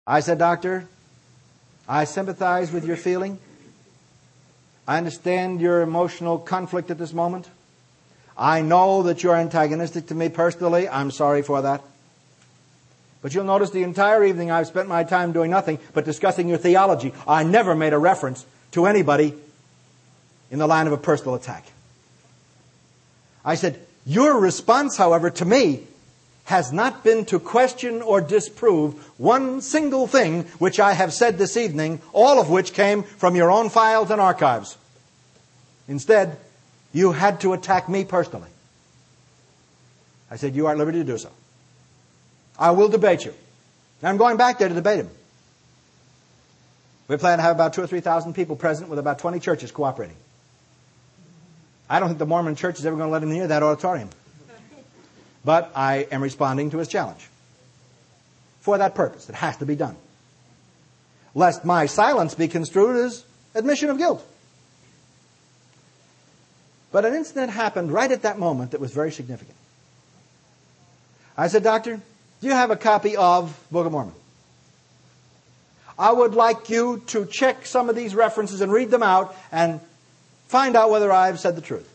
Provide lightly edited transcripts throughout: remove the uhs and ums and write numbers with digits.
I said, Doctor, I sympathize with your feeling. I understand your emotional conflict at this moment. I know that you're antagonistic to me personally. I'm sorry for that. But you'll notice the entire evening I've spent my time doing nothing but discussing your theology. I never made a reference to anybody in the line of a personal attack. I said, your response, however, to me has not been to question or disprove one single thing which I have said this evening, all of which came from your own files and archives. Instead, you had to attack me personally. I said, you are at liberty to do so. I will debate you. And I'm going back there to debate him. We plan to have about 2,000 or 3,000 people present with about 20 churches cooperating. I don't think the Mormon church is ever going to let him near that auditorium. But I am responding to his challenge. For that purpose, it has to be done. Lest my silence be construed as admission of guilt. But an incident happened right at that moment that was very significant. I said, Doctor, do you have a copy of the Book of Mormon? I would like you to check some of these references and read them out and find out whether I've said the truth.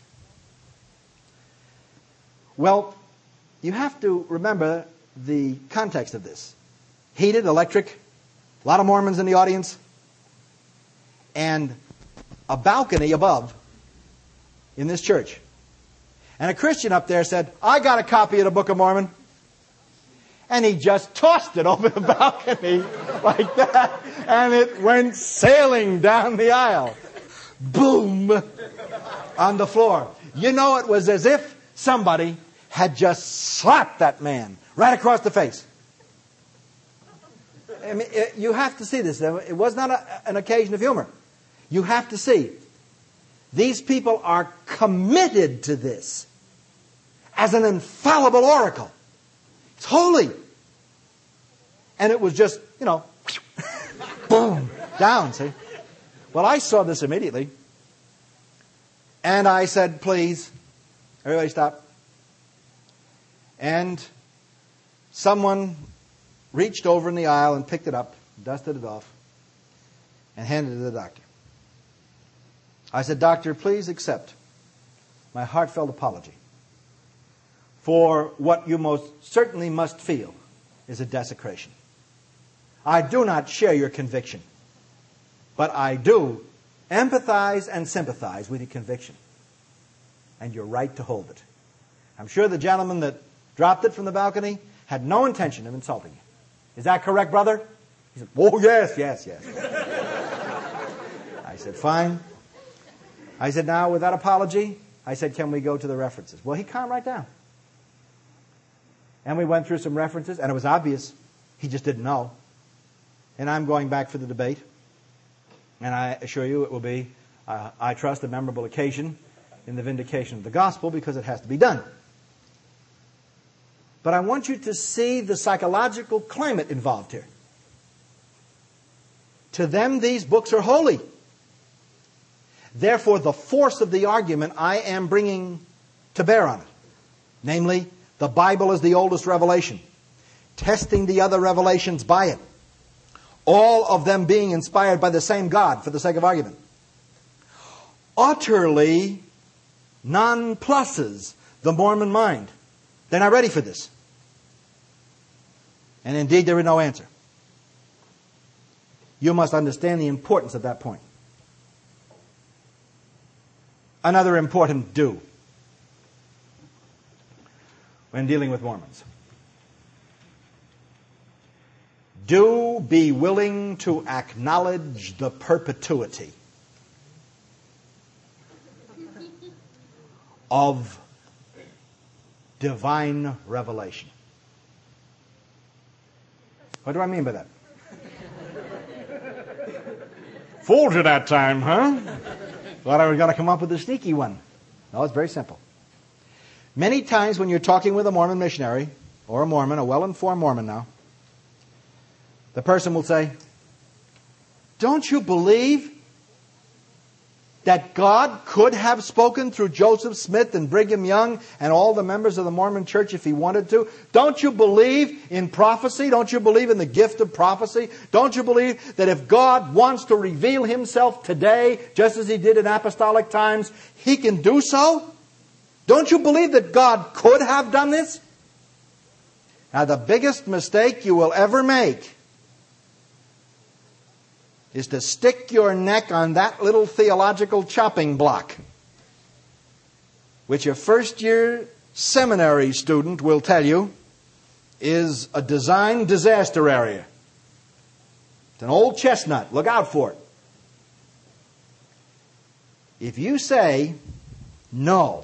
Well, you have to remember the context of this. Heated, electric, a lot of Mormons in the audience, and a balcony above in this church. And a Christian up there said, I got a copy of the Book of Mormon. And he just tossed it over the balcony like that, and it went sailing down the aisle. Boom! On the floor. You know, it was as if somebody had just slapped that man right across the face. I mean, you have to see this. It was not an occasion of humor. You have to see. These people are committed to this as an infallible oracle. It's holy. And it was just, boom, down, see. Well, I saw this immediately. And I said, please, everybody stop. And someone reached over in the aisle and picked it up, dusted it off, and handed it to the doctor. I said, Doctor, please accept my heartfelt apology for what you most certainly must feel is a desecration. I do not share your conviction, but I do empathize and sympathize with your conviction and your right to hold it. I'm sure the gentleman that dropped it from the balcony had no intention of insulting you. Is that correct, brother? He said, oh, yes. I said, fine. I said, now, with that apology, I said, can we go to the references? Well, he calmed right down. And we went through some references, and it was obvious. He just didn't know. And I'm going back for the debate. And I assure you it will be, I trust, a memorable occasion in the vindication of the gospel because it has to be done. But I want you to see the psychological climate involved here. To them, these books are holy. Therefore, the force of the argument I am bringing to bear on it, namely, the Bible is the oldest revelation, testing the other revelations by it, all of them being inspired by the same God for the sake of argument, utterly nonpluses the Mormon mind. They're not ready for this. And indeed, there is no answer. You must understand the importance of that point. Another important do when dealing with Mormons. Do be willing to acknowledge the perpetuity of divine revelation. What do I mean by that? Fooled you that time, huh? Thought I was going to come up with a sneaky one. No, it's very simple. Many times when you're talking with a Mormon missionary, or a Mormon, a well-informed Mormon now, the person will say, don't you believe that God could have spoken through Joseph Smith and Brigham Young and all the members of the Mormon Church if He wanted to? Don't you believe in prophecy? Don't you believe in the gift of prophecy? Don't you believe that if God wants to reveal Himself today, just as He did in apostolic times, He can do so? Don't you believe that God could have done this? Now, the biggest mistake you will ever make is to stick your neck on that little theological chopping block, which a first-year seminary student will tell you is a design disaster area. It's an old chestnut. Look out for it. If you say no,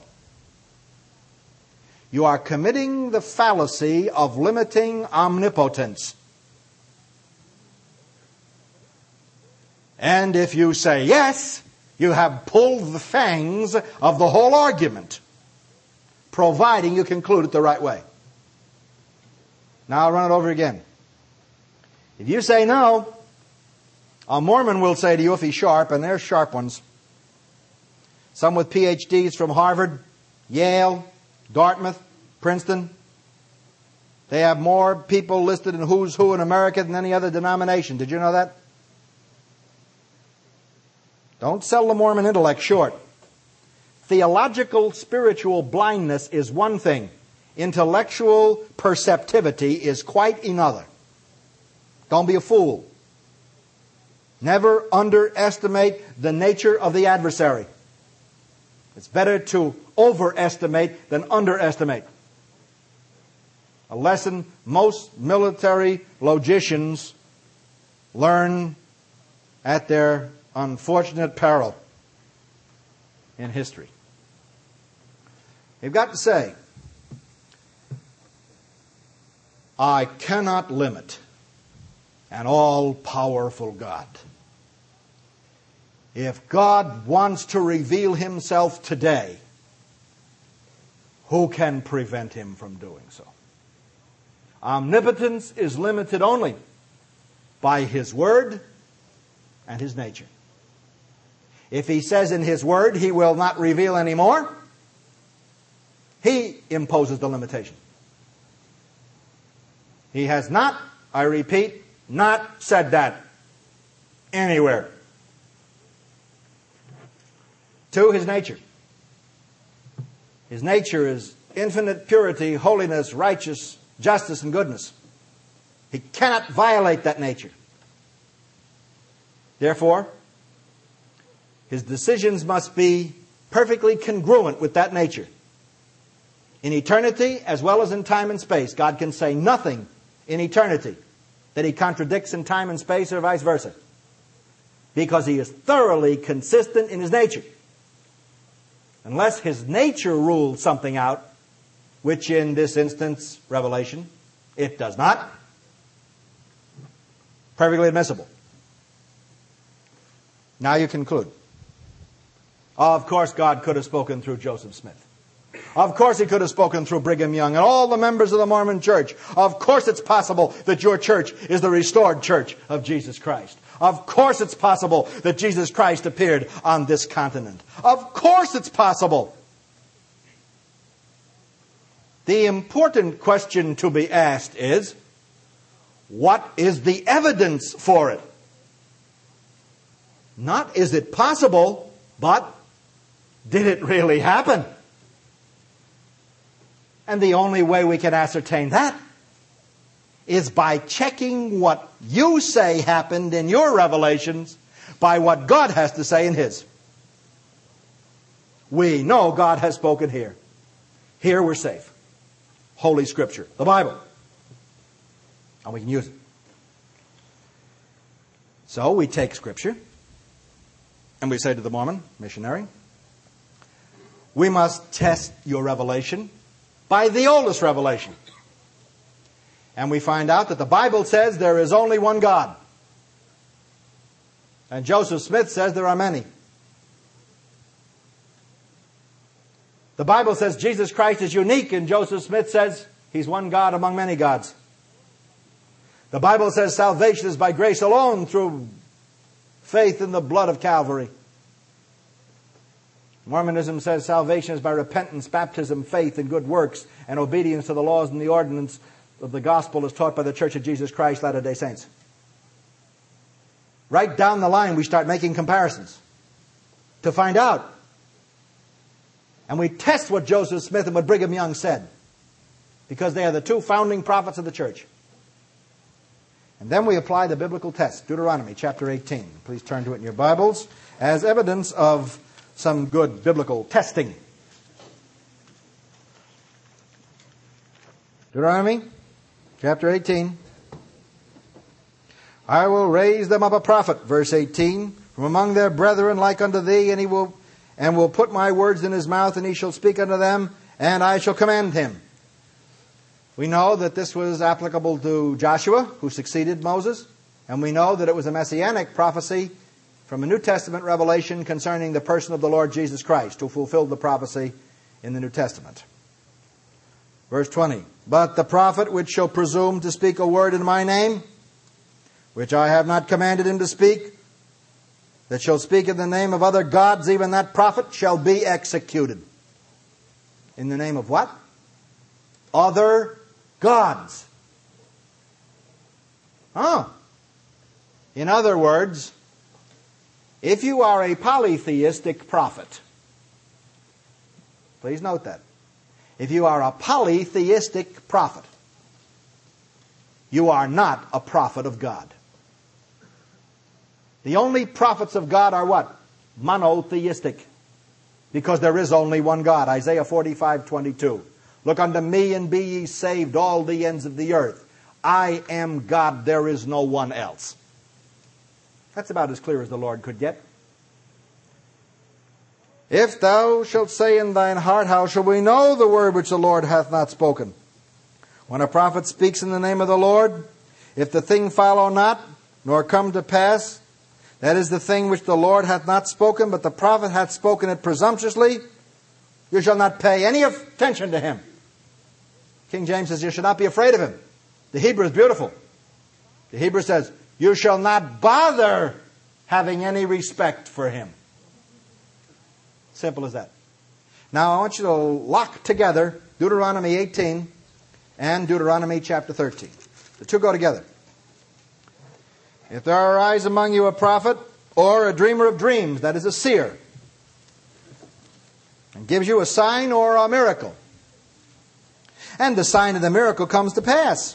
you are committing the fallacy of limiting omnipotence. And if you say yes, you have pulled the fangs of the whole argument, providing you conclude it the right way. Now I'll run it over again. If you say no, a Mormon will say to you, if he's sharp, and they're sharp ones, some with PhDs from Harvard, Yale, Dartmouth, Princeton. They have more people listed in Who's Who in America than any other denomination. Did you know that? Don't sell the Mormon intellect short. Theological spiritual blindness is one thing. Intellectual perceptivity is quite another. Don't be a fool. Never underestimate the nature of the adversary. It's better to overestimate than underestimate. A lesson most military logicians learn at their unfortunate peril in history. You've got to say, I cannot limit an all-powerful God. If God wants to reveal Himself today, who can prevent Him from doing so? Omnipotence is limited only by His Word and His nature. If He says in His Word He will not reveal any more, He imposes the limitation. He has not, I repeat, not said that anywhere. To His nature. His nature is infinite purity, holiness, righteousness, justice, and goodness. He cannot violate that nature. Therefore, His decisions must be perfectly congruent with that nature. In eternity, as well as in time and space, God can say nothing in eternity that He contradicts in time and space or vice versa. Because He is thoroughly consistent in His nature. Unless His nature rules something out, which in this instance, Revelation, it does not. Perfectly admissible. Now you conclude. Of course God could have spoken through Joseph Smith. Of course He could have spoken through Brigham Young and all the members of the Mormon Church. Of course it's possible that your church is the restored church of Jesus Christ. Of course it's possible that Jesus Christ appeared on this continent. Of course it's possible. The important question to be asked is, what is the evidence for it? Not is it possible, but did it really happen? And the only way we can ascertain that is by checking what you say happened in your revelations by what God has to say in His. We know God has spoken here. Here we're safe. Holy Scripture, the Bible. And we can use it. So we take Scripture and we say to the Mormon missionary, we must test your revelation by the oldest revelation. And we find out that the Bible says there is only one God. And Joseph Smith says there are many. The Bible says Jesus Christ is unique, and Joseph Smith says He's one God among many gods. The Bible says salvation is by grace alone through faith in the blood of Calvary. Mormonism says salvation is by repentance, baptism, faith, and good works, and obedience to the laws and the ordinance of the gospel as taught by the Church of Jesus Christ, Latter-day Saints. Right down the line, we start making comparisons to find out. And we test what Joseph Smith and what Brigham Young said, because they are the two founding prophets of the church. And then we apply the biblical test, Deuteronomy chapter 18. Please turn to it in your Bibles as evidence of some good biblical testing. Deuteronomy chapter 18. I will raise them up a prophet, verse 18, from among their brethren like unto thee, and will put my words in his mouth, and he shall speak unto them, and I shall command him. We know that this was applicable to Joshua, who succeeded Moses, and we know that it was a messianic prophecy from a New Testament revelation concerning the person of the Lord Jesus Christ, who fulfilled the prophecy in the New Testament. Verse 20, but the prophet which shall presume to speak a word in my name, which I have not commanded him to speak, that shall speak in the name of other gods, even that prophet shall be executed. In the name of what? Other gods. Oh. In other words, if you are a polytheistic prophet, please note that. If you are a polytheistic prophet, you are not a prophet of God. The only prophets of God are what? Monotheistic. Because there is only one God. Isaiah 45:22. Look unto me and be ye saved, all the ends of the earth. I am God, there is no one else. That's about as clear as the Lord could get. If thou shalt say in thine heart, how shall we know the word which the Lord hath not spoken? When a prophet speaks in the name of the Lord, if the thing follow not, nor come to pass, that is the thing which the Lord hath not spoken, but the prophet hath spoken it presumptuously, you shall not pay any attention to him. King James says you should not be afraid of him. The Hebrew is beautiful. The Hebrew says, you shall not bother having any respect for him. Simple as that. Now I want you to lock together Deuteronomy 18 and Deuteronomy chapter 13. The two go together. If there arise among you a prophet or a dreamer of dreams, that is a seer, and gives you a sign or a miracle, and the sign of the miracle comes to pass,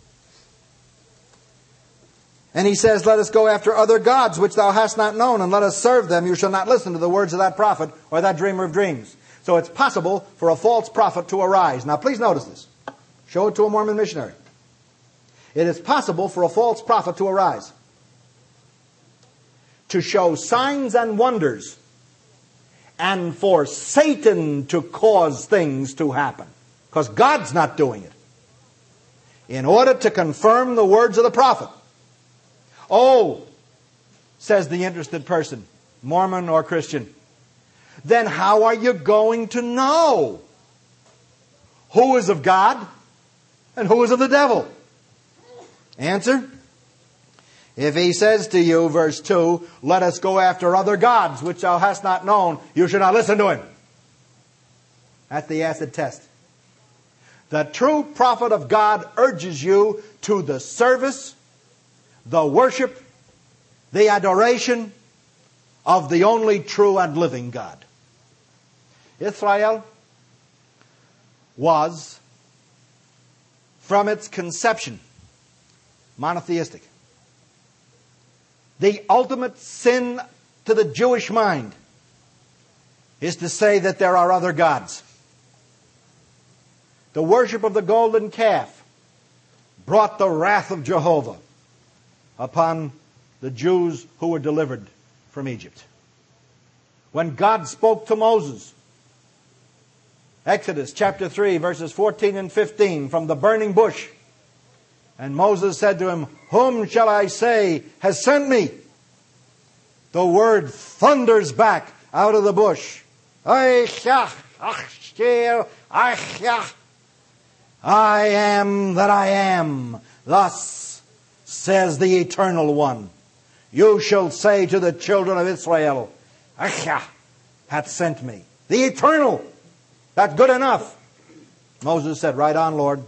and he says, let us go after other gods which thou hast not known, and let us serve them, you shall not listen to the words of that prophet or that dreamer of dreams. So it's possible for a false prophet to arise. Now please notice this. Show it to a Mormon missionary. It is possible for a false prophet to arise, to show signs and wonders, and for Satan to cause things to happen, because God's not doing it, in order to confirm the words of the prophet. Oh, says the interested person, Mormon or Christian, then how are you going to know who is of God and who is of the devil? Answer, if he says to you, verse 2, let us go after other gods which thou hast not known, you should not listen to him. That's the acid test. The true prophet of God urges you to the service, the worship, the adoration of the only true and living God. Israel was, from its conception, monotheistic. The ultimate sin to the Jewish mind is to say that there are other gods. The worship of the golden calf brought the wrath of Jehovah upon the Jews who were delivered from Egypt. When God spoke to Moses, Exodus chapter 3 verses 14 and 15, from the burning bush, and Moses said to him, whom shall I say has sent me? The word thunders back out of the bush. I am that I am. Thus says the Eternal One. You shall say to the children of Israel, hath sent me. The eternal. That's good enough. Moses said, right on, Lord.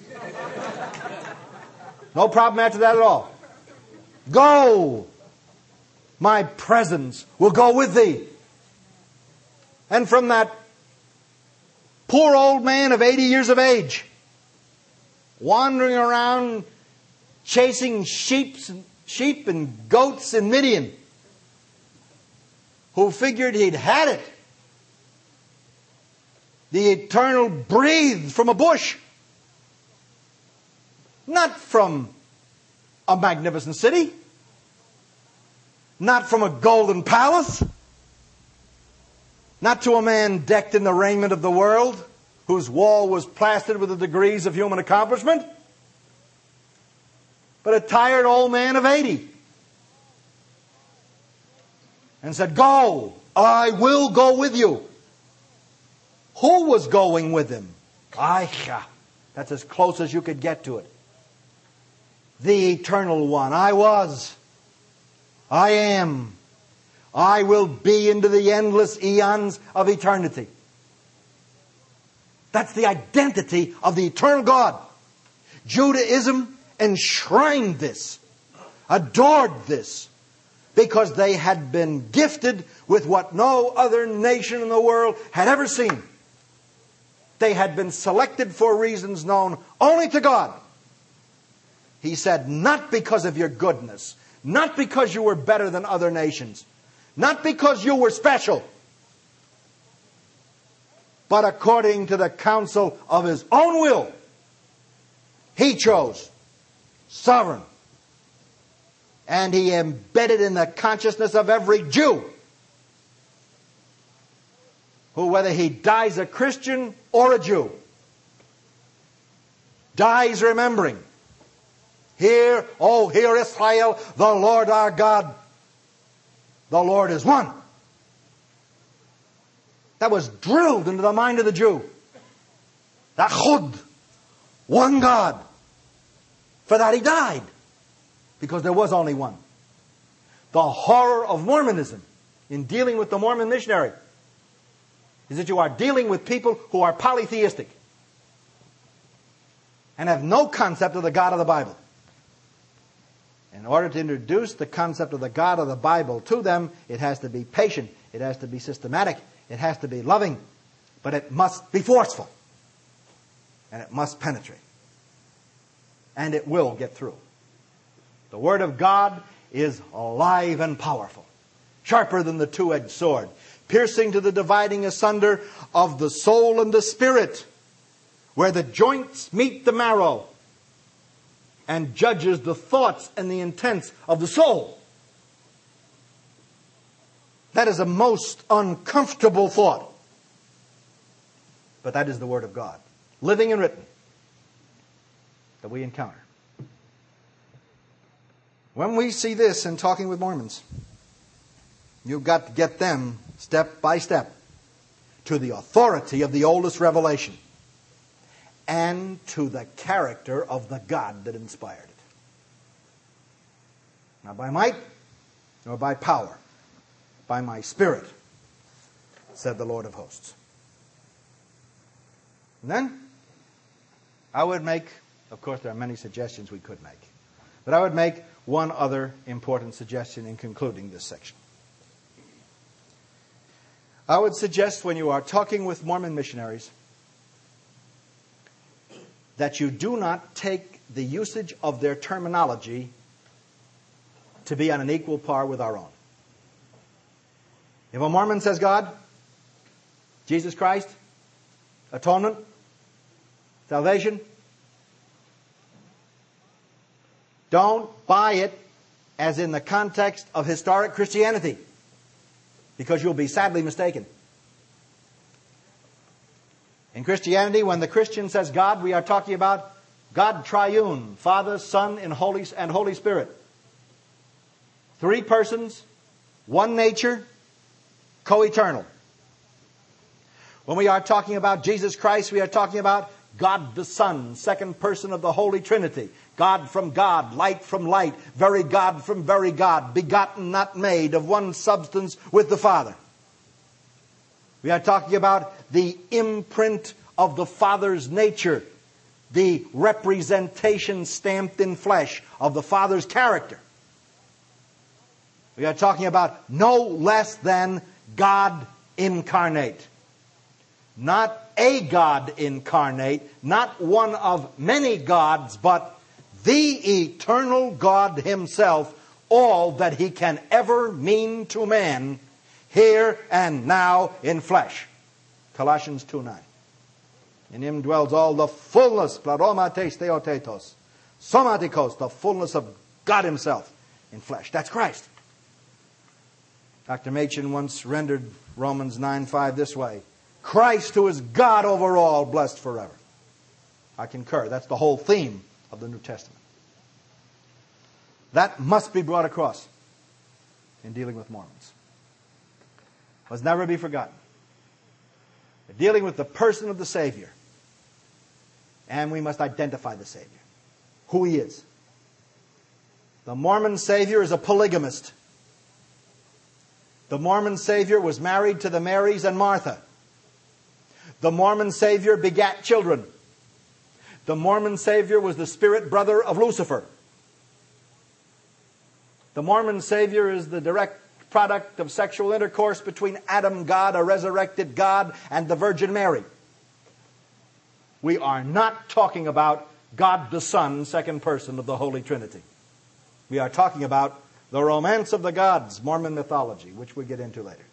No problem after that at all. Go. My presence will go with thee. And from that poor old man of 80 years of age, wandering around chasing sheep and goats in Midian, who figured he'd had it, the Eternal breathed from a bush. Not from a magnificent city. Not from a golden palace. Not to a man decked in the raiment of the world, whose wall was plastered with the degrees of human accomplishment, but a tired old man of 80. And said, go, I will go with you. Who was going with him? Aisha. That's as close as you could get to it. The Eternal One. I was. I am. I will be into the endless eons of eternity. That's the identity of the eternal God. Judaism enshrined this, adored this, because they had been gifted with what no other nation in the world had ever seen. They had been selected for reasons known only to God. He said, not because of your goodness, not because you were better than other nations, not because you were special, but according to the counsel of His own will. He chose, sovereign, and He embedded in the consciousness of every Jew, who, whether he dies a Christian or a Jew, dies remembering, hear, O hear Israel, the Lord our God, the Lord is one. That was drilled into the mind of the Jew. The Chud, one God. For that He died, because there was only one. The horror of Mormonism in dealing with the Mormon missionary is that you are dealing with people who are polytheistic and have no concept of the God of the Bible. In order to introduce the concept of the God of the Bible to them, it has to be patient, it has to be systematic, it has to be loving, but it must be forceful, and it must penetrate, and it will get through. The Word of God is alive and powerful, sharper than the two-edged sword, piercing to the dividing asunder of the soul and the spirit, where the joints meet the marrow, and judges the thoughts and the intents of the soul. That is a most uncomfortable thought. But that is the Word of God, living and written, that we encounter. When we see this in talking with Mormons, you've got to get them step by step to the authority of the oldest revelation and to the character of the God that inspired it. Not by might, nor by power, by my Spirit, said the Lord of hosts. And then, I would make, of course there are many suggestions we could make, but I would make one other important suggestion in concluding this section. I would suggest when you are talking with Mormon missionaries that you do not take the usage of their terminology to be on an equal par with our own. If a Mormon says God, Jesus Christ, atonement, salvation, don't buy it as in the context of historic Christianity, because you'll be sadly mistaken. In Christianity, when the Christian says God, we are talking about God triune, Father, Son, and Holy Spirit. Three persons, one nature, co-eternal. When we are talking about Jesus Christ, we are talking about God the Son, second person of the Holy Trinity. God from God, light from light, very God from very God, begotten, not made, of one substance with the Father. We are talking about the imprint of the Father's nature, the representation stamped in flesh of the Father's character. We are talking about no less than God incarnate. Not a God incarnate, not one of many gods, but the eternal God Himself, all that He can ever mean to man, here and now in flesh. Colossians 2:9. In Him dwells all the fullness, plaromates theotetos, somatikos, the fullness of God Himself in flesh. That's Christ. Dr. Machen once rendered Romans 9:5 this way: Christ, who is God over all, blessed forever. I concur. That's the whole theme of the New Testament. That must be brought across in dealing with Mormons. Must never be forgotten. We're dealing with the person of the Savior. And we must identify the Savior. Who He is. The Mormon Savior is a polygamist. The Mormon Savior was married to the Marys and Martha. The Mormon Savior begat children. The Mormon Savior was the spirit brother of Lucifer. The Mormon Savior is the direct product of sexual intercourse between Adam God, a resurrected God, and the Virgin Mary. We are not talking about God the Son, second person of the Holy Trinity. We are talking about the romance of the gods, Mormon mythology, which we'll get into later.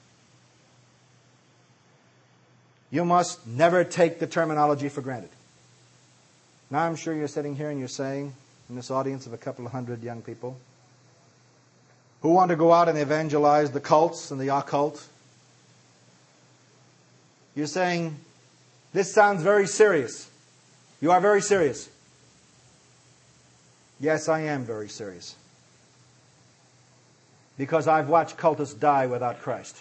You must never take the terminology for granted. Now I'm sure you're sitting here and you're saying, in this audience of a couple of hundred young people, who want to go out and evangelize the cults and the occult, you're saying, this sounds very serious. You are very serious. Yes, I am very serious. Because I've watched cultists die without Christ.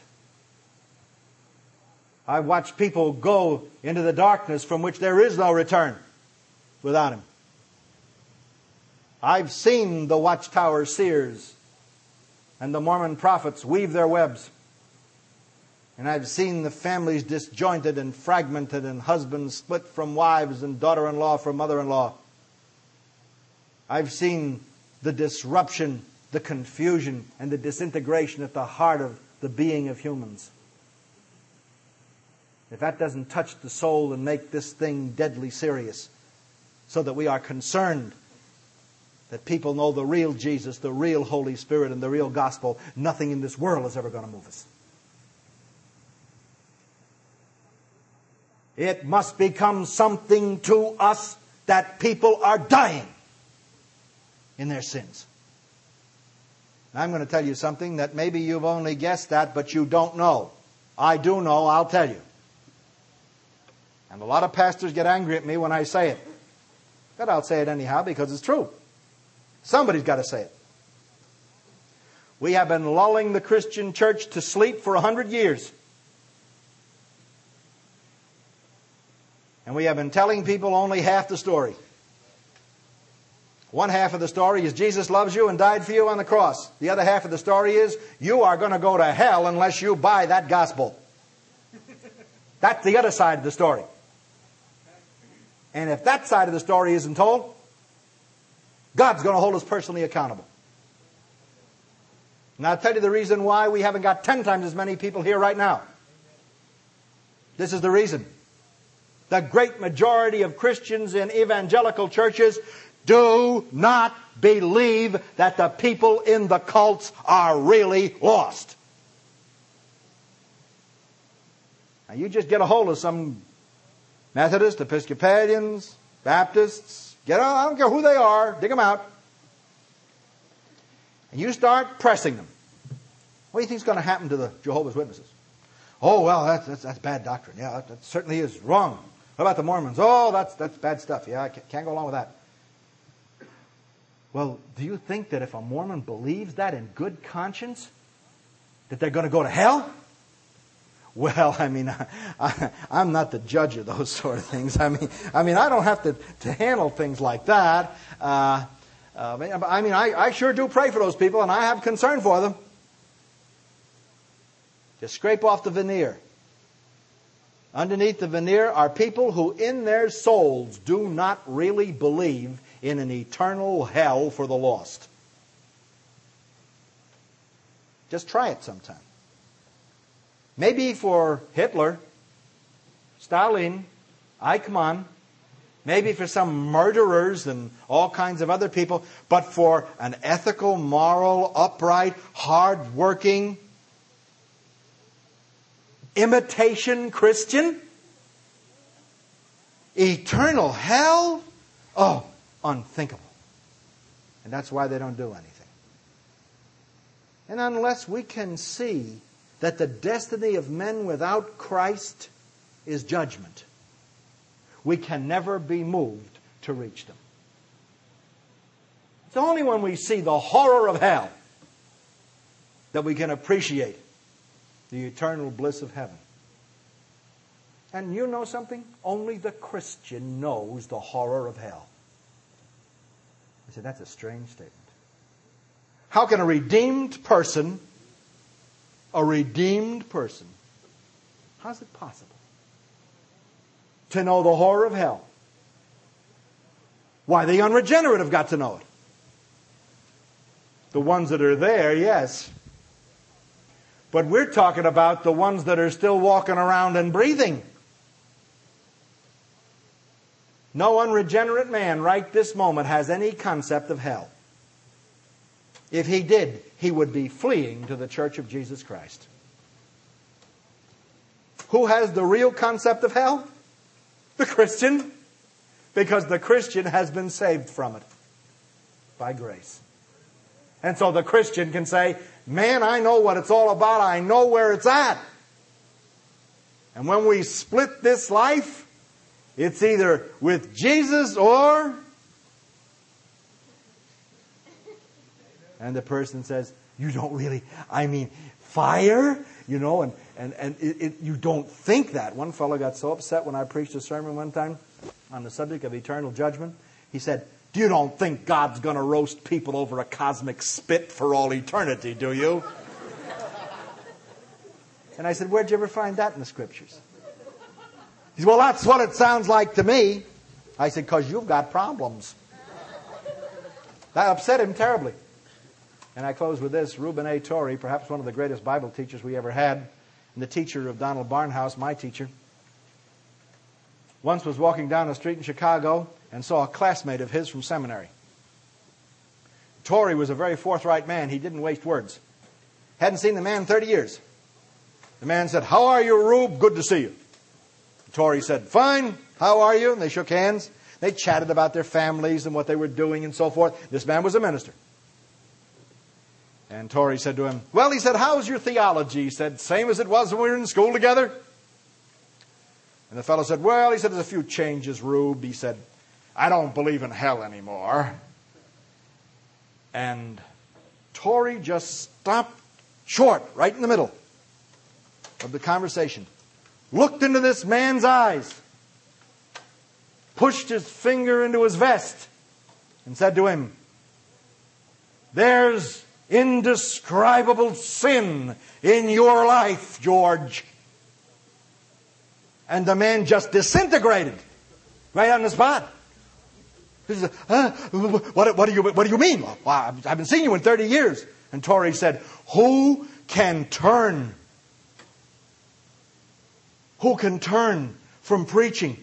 I've watched people go into the darkness from which there is no return without Him. I've seen the Watchtower seers and the Mormon prophets weave their webs. And I've seen the families disjointed and fragmented and husbands split from wives and daughter-in-law from mother-in-law. I've seen the disruption, the confusion, and the disintegration at the heart of the being of humans. If that doesn't touch the soul and make this thing deadly serious, so that we are concerned that people know the real Jesus, the real Holy Spirit, and the real gospel, nothing in this world is ever going to move us. It must become something to us that people are dying in their sins. I'm going to tell you something that maybe you've only guessed at, but you don't know. I do know, I'll tell you. And a lot of pastors get angry at me when I say it. But I'll say it anyhow because it's true. Somebody's got to say it. We have been lulling the Christian church to sleep for 100 years. And we have been telling people only half the story. One half of the story is Jesus loves you and died for you on the cross. The other half of the story is you are going to go to hell unless you buy that gospel. That's the other side of the story. And if that side of the story isn't told, God's going to hold us personally accountable. And I'll tell you the reason why we haven't got 10 times as many people here right now. This is the reason. The great majority of Christians in evangelical churches do not believe that the people in the cults are really lost. Now you just get a hold of some Methodists, Episcopalians, Baptists, I don't care who they are, dig them out. And you start pressing them. What do you think is going to happen to the Jehovah's Witnesses? Oh, well, that's bad doctrine. Yeah, that certainly is wrong. What about the Mormons? Oh, that's bad stuff. Yeah, I can't go along with that. Well, do you think that if a Mormon believes that in good conscience, that they're going to go to hell? Well, I mean, I'm not the judge of those sort of things. I mean, I don't have to handle things like that. I sure do pray for those people, and I have concern for them. Just scrape off the veneer. Underneath the veneer are people who in their souls do not really believe in an eternal hell for the lost. Just try it sometime. Maybe for Hitler, Stalin, Eichmann, maybe for some murderers and all kinds of other people, but for an ethical, moral, upright, hard-working, imitation Christian? Eternal hell? Oh, unthinkable. And that's why they don't do anything. And unless we can see that the destiny of men without Christ is judgment, we can never be moved to reach them. It's only when we see the horror of hell that we can appreciate the eternal bliss of heaven. And you know something? Only the Christian knows the horror of hell. I said, that's a strange statement. How can a redeemed person, how's it possible to know the horror of hell? Why, the unregenerate have got to know it. The ones that are there, yes. But we're talking about the ones that are still walking around and breathing. No unregenerate man right this moment has any concept of hell. If he did, he would be fleeing to the Church of Jesus Christ. Who has the real concept of hell? The Christian. Because the Christian has been saved from it by grace. And so the Christian can say, man, I know what it's all about. I know where it's at. And when we split this life, it's either with Jesus or... And the person says, you don't really, fire? You know, and you don't think that. One fellow got so upset when I preached a sermon one time on the subject of eternal judgment. He said, you don't think God's going to roast people over a cosmic spit for all eternity, do you? And I said, where'd you ever find that in the Scriptures? He said, well, that's what it sounds like to me. I said, because you've got problems. That upset him terribly. And I close with this. Reuben A. Torrey, perhaps one of the greatest Bible teachers we ever had, and the teacher of Donald Barnhouse, my teacher, once was walking down the street in Chicago and saw a classmate of his from seminary. Torrey was a very forthright man. He didn't waste words. Hadn't seen the man in 30 years. The man said, how are you, Rube? Good to see you. Torrey said, fine. How are you? And they shook hands. They chatted about their families and what they were doing and so forth. This man was a minister. And Torrey said to him, well, he said, how's your theology? He said, same as it was when we were in school together. And the fellow said, well, he said, there's a few changes, Rube. He said, I don't believe in hell anymore. And Torrey just stopped short, right in the middle of the conversation, looked into this man's eyes, pushed his finger into his vest, and said to him, there's indescribable sin in your life, George. And the man just disintegrated right on the spot. He said, what do you mean? Well, I haven't seen you in 30 years. And Torrey said, who can turn from preaching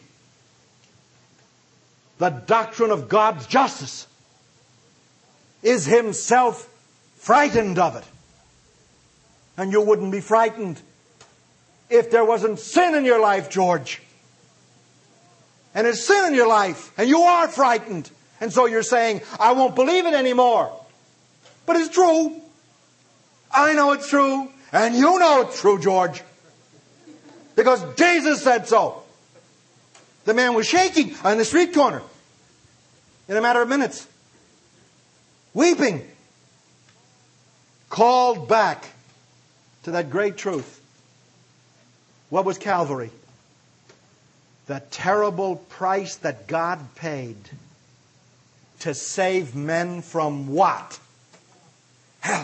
the doctrine of God's justice is himself frightened of it. And you wouldn't be frightened if there wasn't sin in your life, George. And there's sin in your life, and you are frightened. And so you're saying, I won't believe it anymore. But it's true. I know it's true, and you know it's true, George. Because Jesus said so. The man was shaking on the street corner in a matter of minutes, weeping, called back to that great truth. What was Calvary? The terrible price that God paid to save men from what? Hell.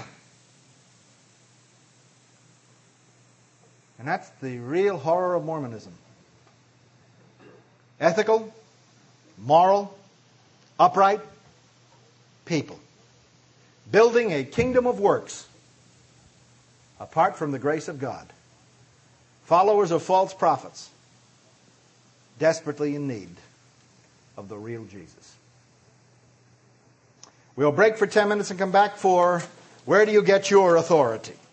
And that's the real horror of Mormonism. ethical, moral, upright people. Building a kingdom of works apart from the grace of God. Followers of false prophets, desperately in need of the real Jesus. We'll break for 10 minutes and come back for Where Do You Get Your Authority?